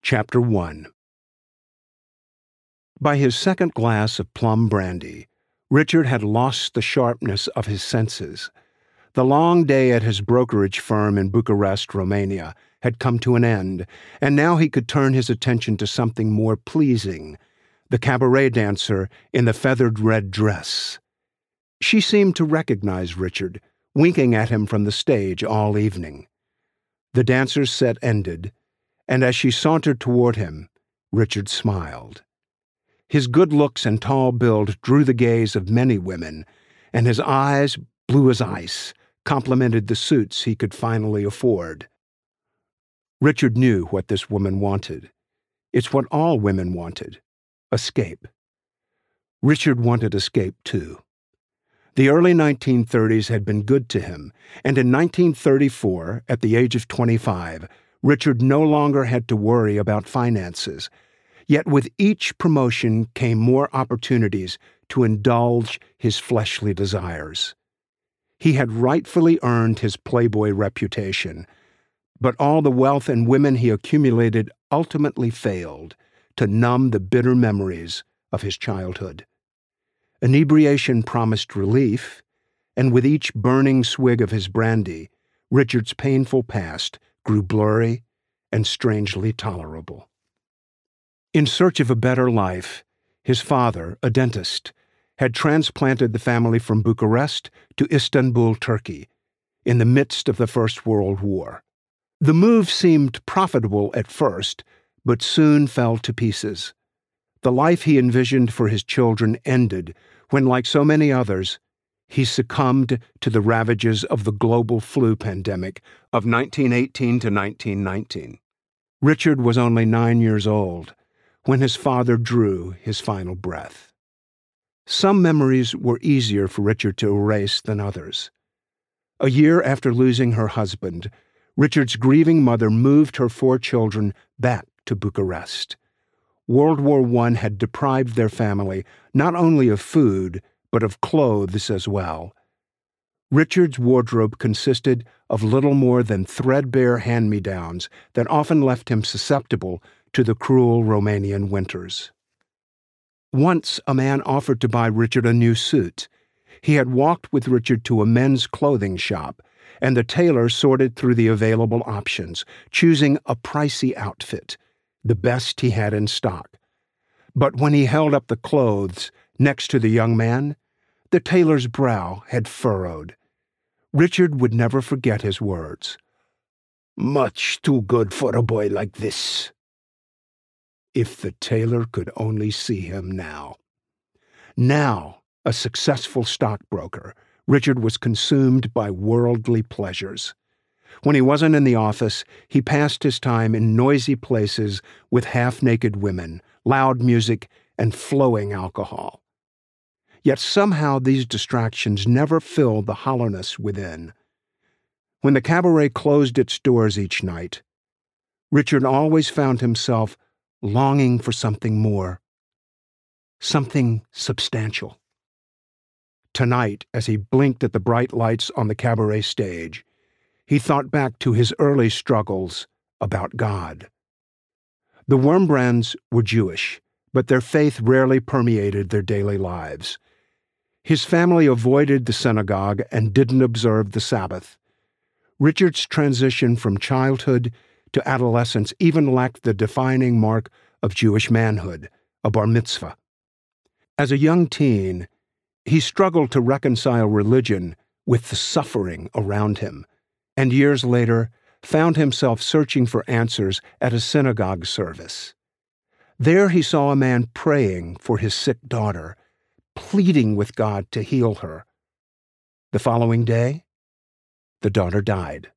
Chapter 1. By his second glass of plum brandy, Richard had lost the sharpness of his senses. The long day at his brokerage firm in Bucharest, Romania, had come to an end, and now he could turn his attention to something more pleasing, the cabaret dancer in the feathered red dress. She seemed to recognize Richard, winking at him from the stage all evening. The dancer's set ended, and as she sauntered toward him, Richard smiled. His good looks and tall build drew the gaze of many women, and his eyes, blue as ice, complemented the suits he could finally afford. Richard knew what this woman wanted. It's what all women wanted: escape. Richard wanted escape, too. The early 1930s had been good to him, and in 1934, at the age of 25, Richard no longer had to worry about finances. Yet with each promotion came more opportunities to indulge his fleshly desires. He had rightfully earned his playboy reputation, but all the wealth and women he accumulated ultimately failed to numb the bitter memories of his childhood. Inebriation promised relief, and with each burning swig of his brandy, Richard's painful past grew blurry and strangely tolerable. In search of a better life, his father, a dentist, had transplanted the family from Bucharest to Istanbul, Turkey, in the midst of the First World War. The move seemed profitable at first, but soon fell to pieces. The life he envisioned for his children ended when, like so many others, he succumbed to the ravages of the global flu pandemic of 1918 to 1919. Richard was only 9 years old when his father drew his final breath. Some memories were easier for Richard to erase than others. A year after losing her husband, Richard's grieving mother moved her 4 children back to Bucharest. World War I had deprived their family not only of food, but of clothes as well. Richard's wardrobe consisted of little more than threadbare hand-me-downs that often left him susceptible to the cruel Romanian winters. Once a man offered to buy Richard a new suit. He had walked with Richard to a men's clothing shop, and the tailor sorted through the available options, choosing a pricey outfit, the best he had in stock. But when he held up the clothes next to the young man, the tailor's brow had furrowed. Richard would never forget his words. "Much too good for a boy like this." If the tailor could only see him now. Now, a successful stockbroker, Richard was consumed by worldly pleasures. When he wasn't in the office, he passed his time in noisy places with half-naked women, loud music, and flowing alcohol. Yet somehow these distractions never filled the hollowness within. When the cabaret closed its doors each night, Richard always found himself longing for something more, something substantial. Tonight, as he blinked at the bright lights on the cabaret stage, he thought back to his early struggles about God. The Wurmbrands were Jewish, but their faith rarely permeated their daily lives. His family avoided the synagogue and didn't observe the Sabbath. Richard's transition from childhood to adolescence even lacked the defining mark of Jewish manhood, a bar mitzvah. As a young teen, he struggled to reconcile religion with the suffering around him, and years later found himself searching for answers at a synagogue service. There he saw a man praying for his sick daughter, pleading with God to heal her. The following day, the daughter died.